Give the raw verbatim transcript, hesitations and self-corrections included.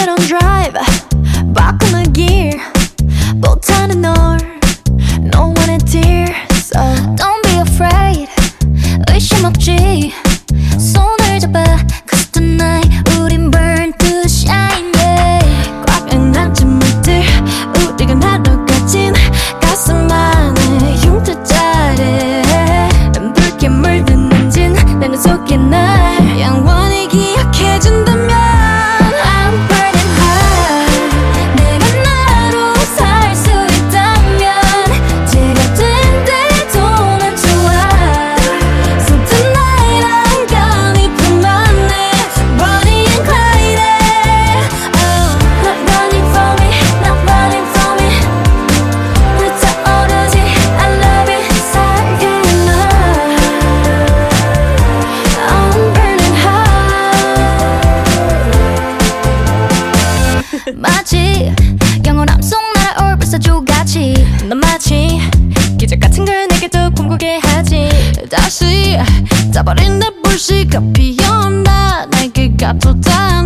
it on drive 바꾸는 길 못하는 널 No one had tears so Don't be afraid 의심 없지 손을 잡아 Cause tonight 우린 burn to shine yeah. 꽉 안았지 물들 우리가 나눠 가진 가슴 안에 흉터자래 붉게 물든 엔진 내 눈 속에 날 영원히 기억해준다면 I'm burning high 내가 나로 살 수 있다면 제가 된대도 난 좋아 So tonight I'm gonna put my name Bonnie and Clyde oh, Not running for me, not running for me 불타오르지 I love it 살게 나 I'm burning high 마치 영원함 속 날아올 불사조같이 넌 마치 기적 같은 걸 내게 더 꿈꾸게 하지 다시 타버린 내 불씨가 피어나 내게 값도 다